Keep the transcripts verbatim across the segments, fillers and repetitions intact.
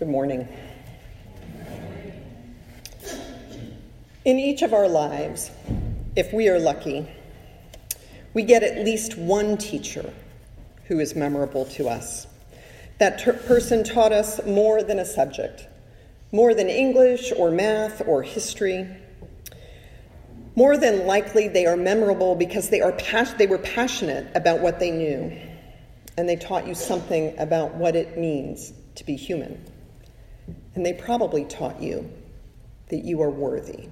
Good morning. In each of our lives, if we are lucky, we get at least one teacher who is memorable to us. That ter- person taught us more than a subject, more than English or math or history. More than likely, they are memorable because they are pas- they were passionate about what they knew, and they taught you something about what it means to be human. And they probably taught you that you are worthy.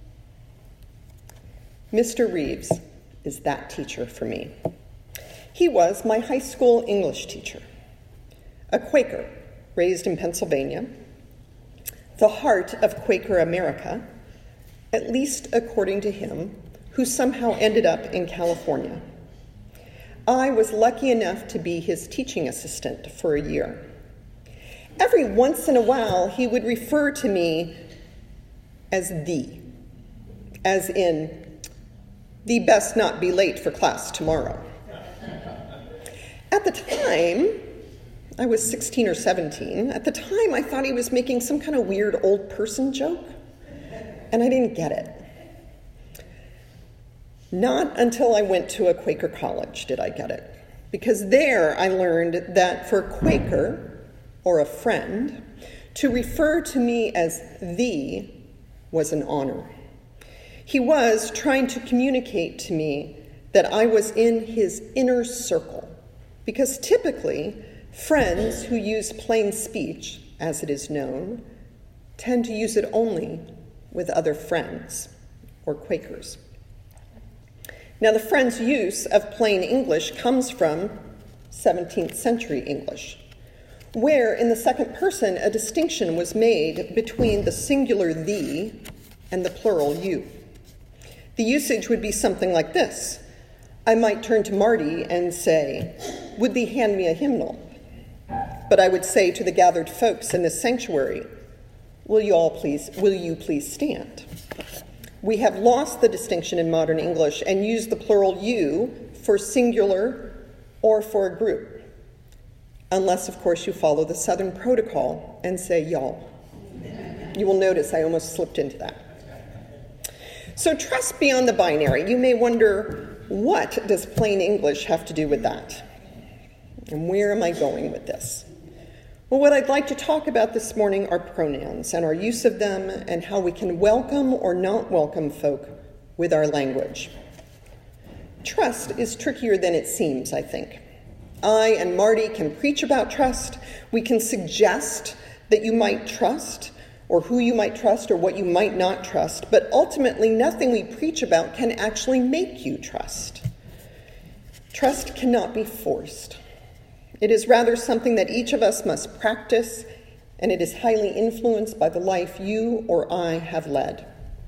Mister Reeves is that teacher for me. He was my high school English teacher, a Quaker raised in Pennsylvania, the heart of Quaker America, at least according to him, who somehow ended up in California. I was lucky enough to be his teaching assistant for a year. Every once in a while, he would refer to me as the, as in, thee best not be late for class tomorrow. At the time, I was sixteen or seventeen. At the time, I thought he was making some kind of weird old person joke, and I didn't get it. Not until I went to a Quaker college did I get it, because there I learned that for Quaker, or a friend, to refer to me as thee was an honor. He was trying to communicate to me that I was in his inner circle, because typically, friends who use plain speech, as it is known, tend to use it only with other friends or Quakers. Now, the Friends' use of plain English comes from seventeenth century English, where in the second person a distinction was made between the singular thee and the plural you. The usage would be something like this. I might turn to Marty and say, "Would thee hand me a hymnal?" But I would say to the gathered folks in this sanctuary, Will you all please, will you please stand? We have lost the distinction in modern English and use the plural you for singular or for a group. Unless, of course, you follow the Southern protocol and say y'all. You will notice I almost slipped into that. So trust beyond the binary. You may wonder, what does plain English have to do with that? And where am I going with this? Well, what I'd like to talk about this morning are pronouns and our use of them and how we can welcome or not welcome folk with our language. Trust is trickier than it seems, I think. I and Marty can preach about trust. We can suggest that you might trust, or who you might trust, or what you might not trust, but ultimately nothing we preach about can actually make you trust. Trust cannot be forced. It is rather something that each of us must practice, and it is highly influenced by the life you or I have led.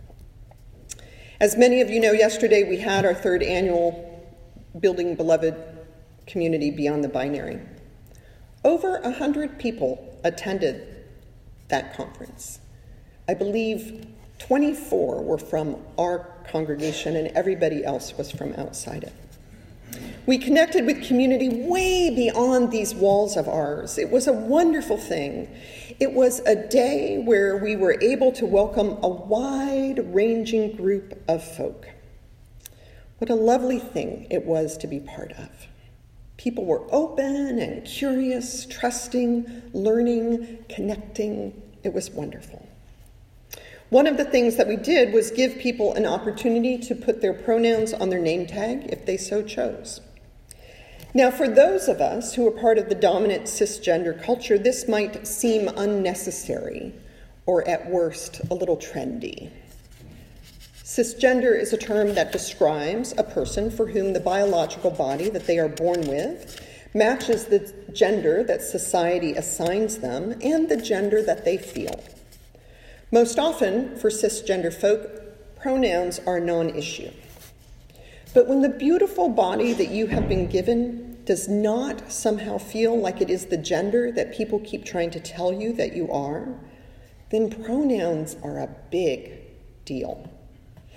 As many of you know, yesterday we had our third annual Building Beloved Community Beyond the Binary. Over a hundred people attended that conference. I believe twenty-four were from our congregation and everybody else was from outside it. We connected with community way beyond these walls of ours. It was a wonderful thing. It was a day where we were able to welcome a wide-ranging group of folk. What a lovely thing it was to be part of. People were open and curious, trusting, learning, connecting. It was wonderful. One of the things that we did was give people an opportunity to put their pronouns on their name tag if they so chose. Now, for those of us who are part of the dominant cisgender culture, this might seem unnecessary or, at worst, a little trendy. Cisgender is a term that describes a person for whom the biological body that they are born with matches the gender that society assigns them and the gender that they feel. Most often, for cisgender folk, pronouns are non-issue. But when the beautiful body that you have been given does not somehow feel like it is the gender that people keep trying to tell you that you are, then pronouns are a big deal.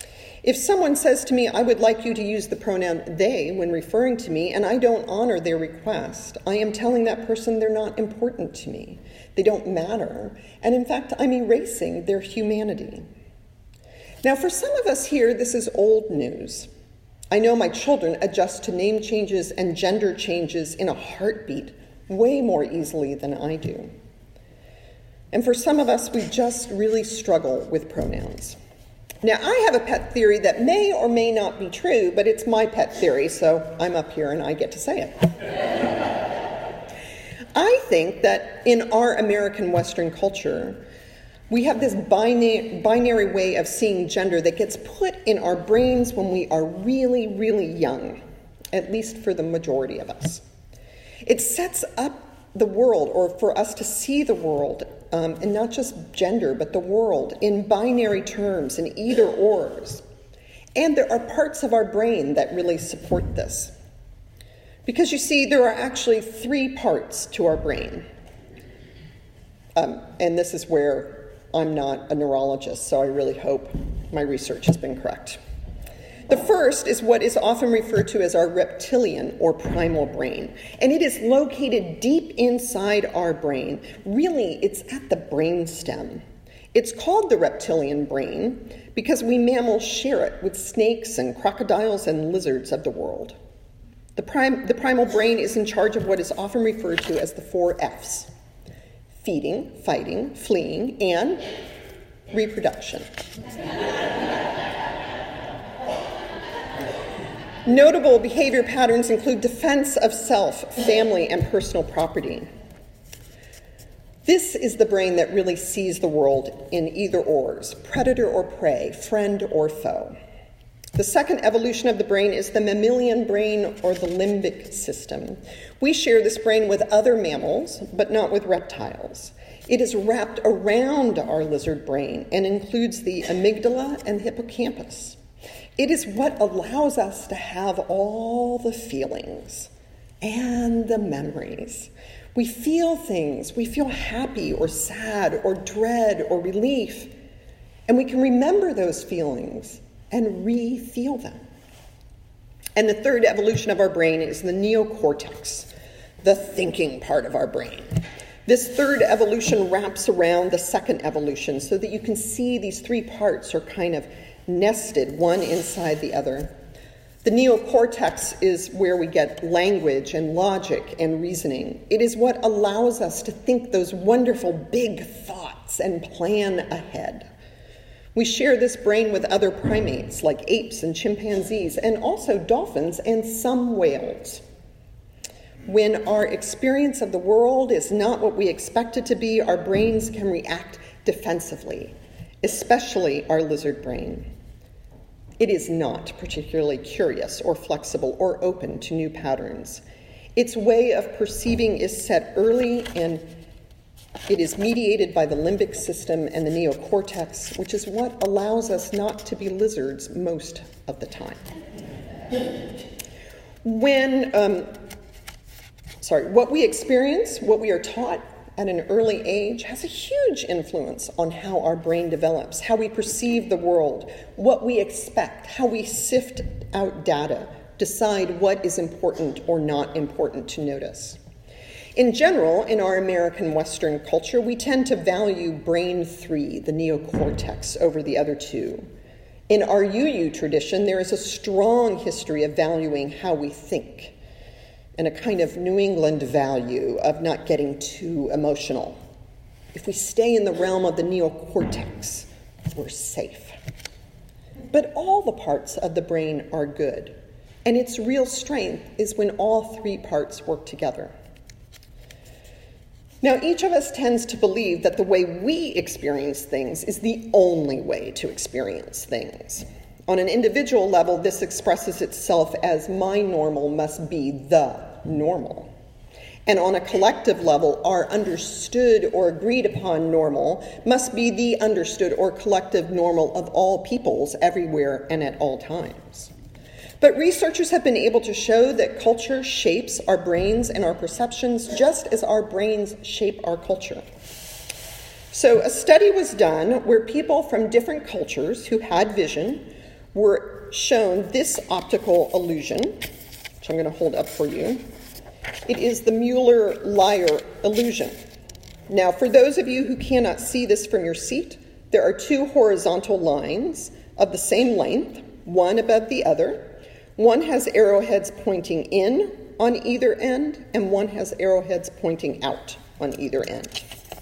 If someone says to me, I would like you to use the pronoun they when referring to me, and I don't honor their request, I am telling that person they're not important to me. They don't matter. And in fact, I'm erasing their humanity. Now, for some of us here, this is old news. I know my children adjust to name changes and gender changes in a heartbeat way more easily than I do. And for some of us, we just really struggle with pronouns. Now, I have a pet theory that may or may not be true, but it's my pet theory, so I'm up here and I get to say it. I think that in our American Western culture, we have this binary, binary way of seeing gender that gets put in our brains when we are really, really young, at least for the majority of us. It sets up the world, or for us to see the world, um, and not just gender, but the world, in binary terms, in either ors. And there are parts of our brain that really support this. Because you see, there are actually three parts to our brain. Um, and this is where I'm not a neurologist, so I really hope my research has been correct. The first is what is often referred to as our reptilian or primal brain, and it is located deep inside our brain. Really, it's at the brainstem. It's called the reptilian brain because we mammals share it with snakes and crocodiles and lizards of the world. The, prim- the primal brain is in charge of what is often referred to as the four F's: feeding, fighting, fleeing, and reproduction. Notable behavior patterns include defense of self, family, and personal property. This is the brain that really sees the world in either ors, predator or prey, friend or foe. The second evolution of the brain is the mammalian brain or the limbic system. We share this brain with other mammals, but not with reptiles. It is wrapped around our lizard brain and includes the amygdala and hippocampus. It is what allows us to have all the feelings and the memories. We feel things. We feel happy or sad or dread or relief. And we can remember those feelings and re-feel them. And the third evolution of our brain is the neocortex, the thinking part of our brain. This third evolution wraps around the second evolution so that you can see these three parts are kind of nested, one inside the other. The neocortex is where we get language and logic and reasoning. It is what allows us to think those wonderful big thoughts and plan ahead. We share this brain with other primates like apes and chimpanzees, and also dolphins and some whales. When our experience of the world is not what we expect it to be, our brains can react defensively, especially our lizard brain. It is not particularly curious or flexible or open to new patterns. Its way of perceiving is set early, and it is mediated by the limbic system and the neocortex, which is what allows us not to be lizards most of the time. When, um, sorry, what we experience, what we are taught at an early age has a huge influence on how our brain develops, how we perceive the world, what we expect, how we sift out data, decide what is important or not important to notice. In general, in our American Western culture, we tend to value brain three, the neocortex, over the other two. In our U U tradition, there is a strong history of valuing how we think, and a kind of New England value of not getting too emotional. If we stay in the realm of the neocortex, we're safe. But all the parts of the brain are good, and its real strength is when all three parts work together. Now, each of us tends to believe that the way we experience things is the only way to experience things. On an individual level, this expresses itself as my normal must be the normal. And on a collective level, our understood or agreed upon normal must be the understood or collective normal of all peoples everywhere and at all times. But researchers have been able to show that culture shapes our brains and our perceptions just as our brains shape our culture. So a study was done where people from different cultures who had vision were shown this optical illusion, which I'm going to hold up for you. It is the Mueller-Lyer illusion. Now, for those of you who cannot see this from your seat, there are two horizontal lines of the same length, one above the other. One has arrowheads pointing in on either end, and one has arrowheads pointing out on either end.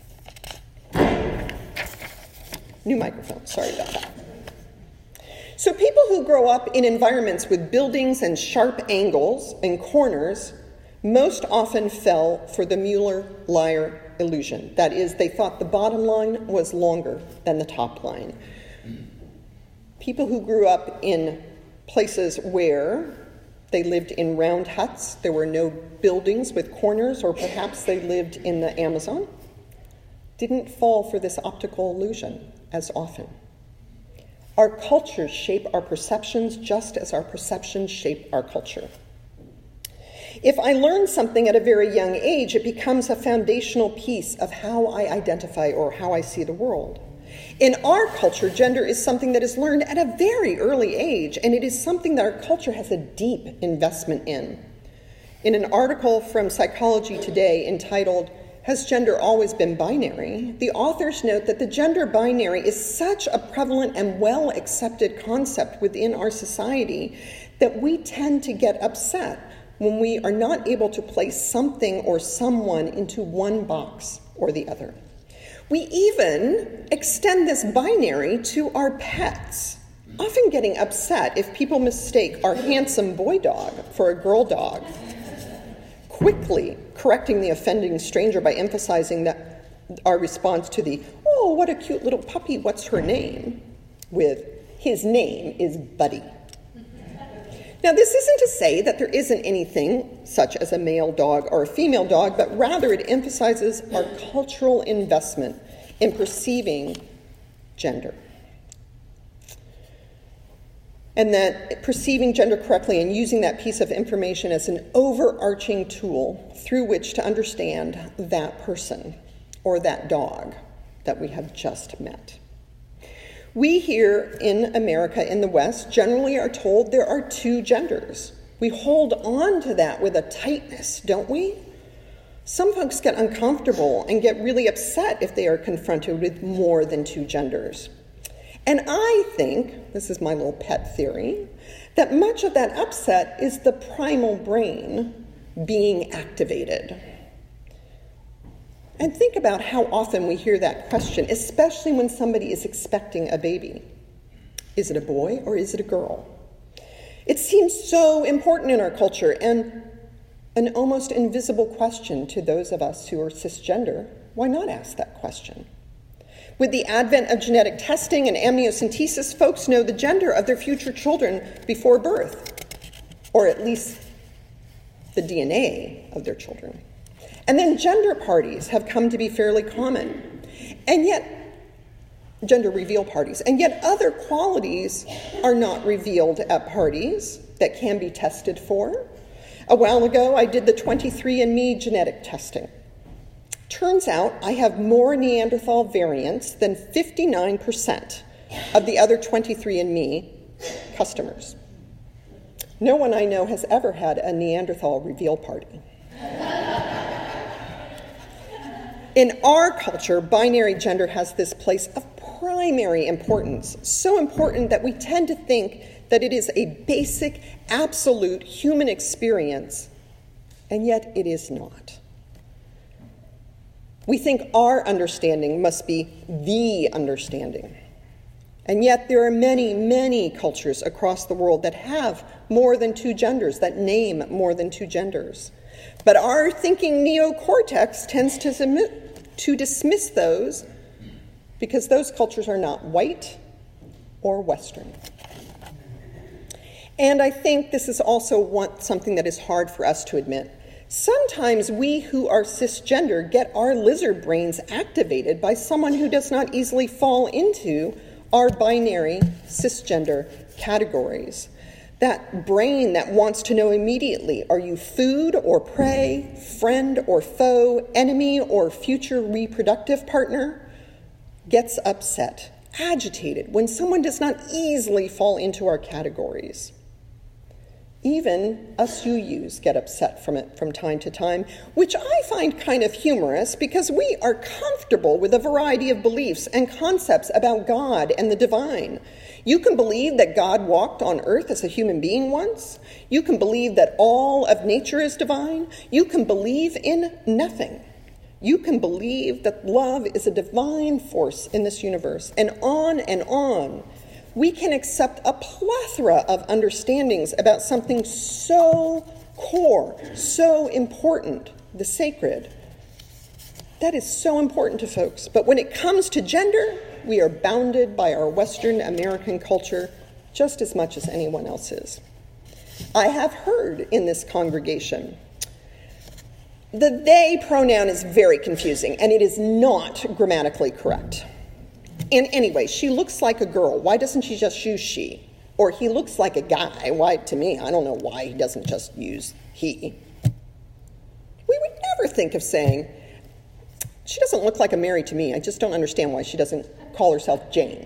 New microphone, sorry about that. So people who grow up in environments with buildings and sharp angles and corners most often fell for the Mueller-Lyer illusion. That is, they thought the bottom line was longer than the top line. People who grew up in places where they lived in round huts, there were no buildings with corners, or perhaps they lived in the Amazon, didn't fall for this optical illusion as often. Our cultures shape our perceptions just as our perceptions shape our culture. If I learn something at a very young age, it becomes a foundational piece of how I identify or how I see the world. In our culture, gender is something that is learned at a very early age, and it is something that our culture has a deep investment in. In an article from Psychology Today entitled, "Has Gender Always Been Binary?" the authors note that the gender binary is such a prevalent and well-accepted concept within our society that we tend to get upset when we are not able to place something or someone into one box or the other. We even extend this binary to our pets, often getting upset if people mistake our handsome boy dog for a girl dog, quickly correcting the offending stranger by emphasizing that our response to the, "Oh, what a cute little puppy, what's her name?" with, "His name is Buddy." Now, this isn't to say that there isn't anything such as a male dog or a female dog, but rather it emphasizes our cultural investment in perceiving gender. And that perceiving gender correctly and using that piece of information as an overarching tool through which to understand that person or that dog that we have just met. We here in America, in the West, generally are told there are two genders. We hold on to that with a tightness, don't we? Some folks get uncomfortable and get really upset if they are confronted with more than two genders. And I think, this is my little pet theory, that much of that upset is the primal brain being activated. And think about how often we hear that question, especially when somebody is expecting a baby. Is it a boy or is it a girl? It seems so important in our culture and an almost invisible question to those of us who are cisgender. Why not ask that question? With the advent of genetic testing and amniocentesis, folks know the gender of their future children before birth, or at least the D N A of their children. And then gender parties have come to be fairly common, and yet, gender reveal parties, and yet other qualities are not revealed at parties that can be tested for. A while ago, I did the twenty-three and me genetic testing. Turns out I have more Neanderthal variants than fifty-nine percent of the other twenty-three and me customers. No one I know has ever had a Neanderthal reveal party. In our culture, binary gender has this place of primary importance, so important that we tend to think that it is a basic, absolute human experience, and yet it is not. We think our understanding must be the understanding. And yet there are many, many cultures across the world that have more than two genders, that name more than two genders. But our thinking neocortex tends to, submit, to dismiss those because those cultures are not white or Western. And I think this is also one, something that is hard for us to admit. Sometimes we who are cisgender get our lizard brains activated by someone who does not easily fall into our binary cisgender categories. That brain that wants to know immediately, are you food or prey, friend or foe, enemy or future reproductive partner, gets upset agitated when someone does not easily fall into our categories. Even us U Us get upset from it from time to time, which I find kind of humorous because we are comfortable with a variety of beliefs and concepts about God and the divine. You can believe that God walked on earth as a human being once. You can believe that all of nature is divine. You can believe in nothing. You can believe that love is a divine force in this universe, and on and on. We can accept a plethora of understandings about something so core, so important, the sacred. That is so important to folks. But when it comes to gender, we are bounded by our Western American culture just as much as anyone else is. I have heard in this congregation, the they pronoun is very confusing, and it is not grammatically correct. And anyway, she looks like a girl. Why doesn't she just use she? Or he looks like a guy. Why, to me, I don't know why he doesn't just use he. We would never think of saying, she doesn't look like a Mary to me. I just don't understand why she doesn't call herself Jane.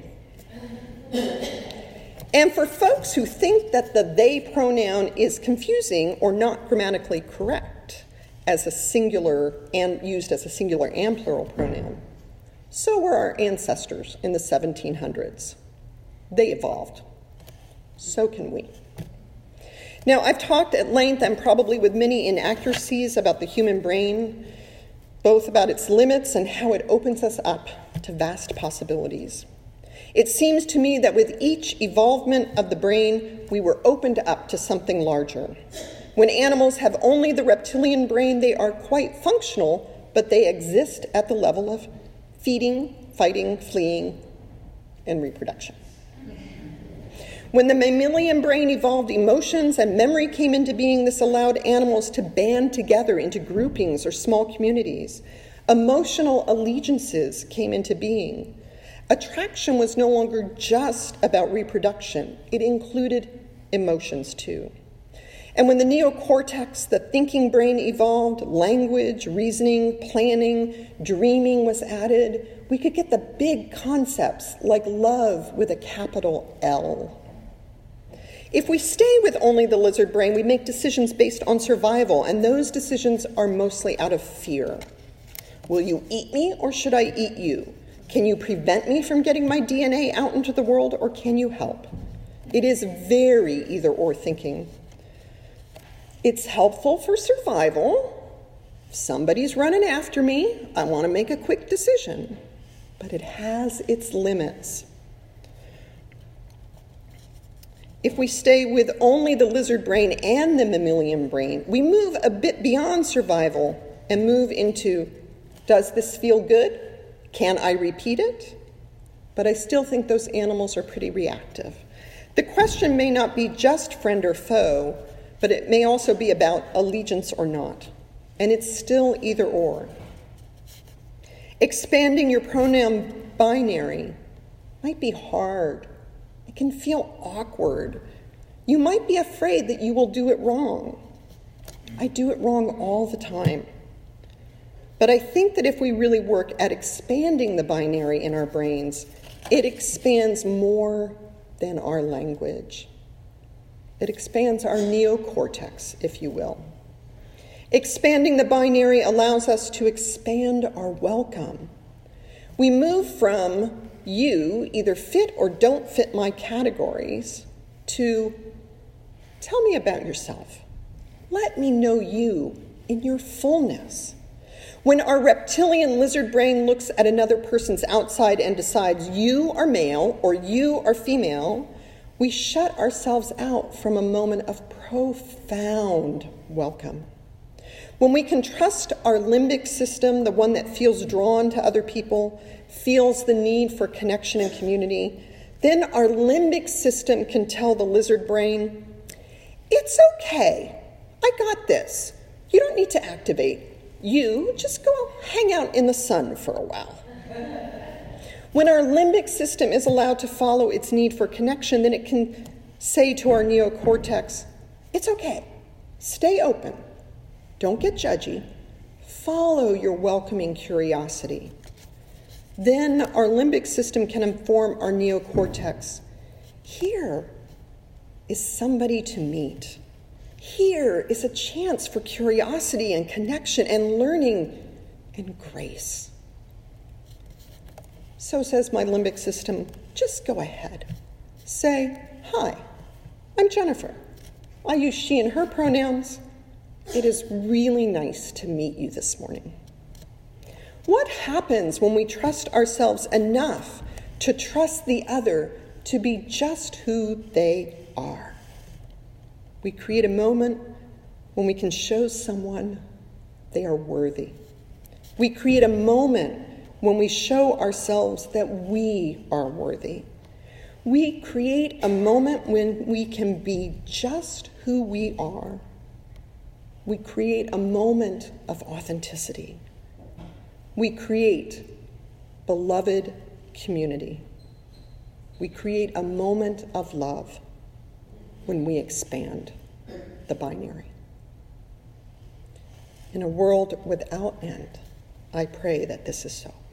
And for folks who think that the they pronoun is confusing or not grammatically correct as a singular and used as a singular and plural pronoun, so were our ancestors in the seventeen hundreds. They evolved. So can we. Now, I've talked at length and probably with many inaccuracies about the human brain, both about its limits and how it opens us up to vast possibilities. It seems to me that with each evolvement of the brain, we were opened up to something larger. When animals have only the reptilian brain, they are quite functional, but they exist at the level of feeding, fighting, fleeing, and reproduction. When the mammalian brain evolved emotions and memory came into being, this allowed animals to band together into groupings or small communities. Emotional allegiances came into being. Attraction was no longer just about reproduction. It included emotions too. And when the neocortex, the thinking brain, evolved, language, reasoning, planning, dreaming was added, we could get the big concepts like love with a capital L. If we stay with only the lizard brain, we make decisions based on survival, and those decisions are mostly out of fear. Will you eat me or should I eat you? Can you prevent me from getting my D N A out into the world, or can you help? It is very either-or thinking. It's helpful for survival. If somebody's running after me, I want to make a quick decision. But it has its limits. If we stay with only the lizard brain and the mammalian brain, we move a bit beyond survival and move into, does this feel good? Can I repeat it? But I still think those animals are pretty reactive. The question may not be just friend or foe, but it may also be about allegiance or not. And it's still either or. Expanding your pronoun binary might be hard. It can feel awkward. You might be afraid that you will do it wrong. I do it wrong all the time. But I think that if we really work at expanding the binary in our brains, it expands more than our language. It expands our neocortex, if you will. Expanding the binary allows us to expand our welcome. We move from you either fit or don't fit my categories to tell me about yourself. Let me know you in your fullness. When our reptilian lizard brain looks at another person's outside and decides you are male or you are female, we shut ourselves out from a moment of profound welcome. When we can trust our limbic system, the one that feels drawn to other people, feels the need for connection and community, then our limbic system can tell the lizard brain, it's okay, I got this. You don't need to activate. You just go hang out in the sun for a while. When our limbic system is allowed to follow its need for connection, then it can say to our neocortex, it's okay, stay open, don't get judgy, follow your welcoming curiosity. Then our limbic system can inform our neocortex. Here is somebody to meet. Here is a chance for curiosity and connection and learning and grace. So says my limbic system, just go ahead. Say, hi, I'm Jennifer. I use she and her pronouns. It is really nice to meet you this morning. What happens when we trust ourselves enough to trust the other to be just who they are? We create a moment when we can show someone they are worthy. We create a moment when we show ourselves that we are worthy. We create a moment when we can be just who we are. We create a moment of authenticity. We create beloved community. We create a moment of love when we expand the binary. In a world without end, I pray that this is so.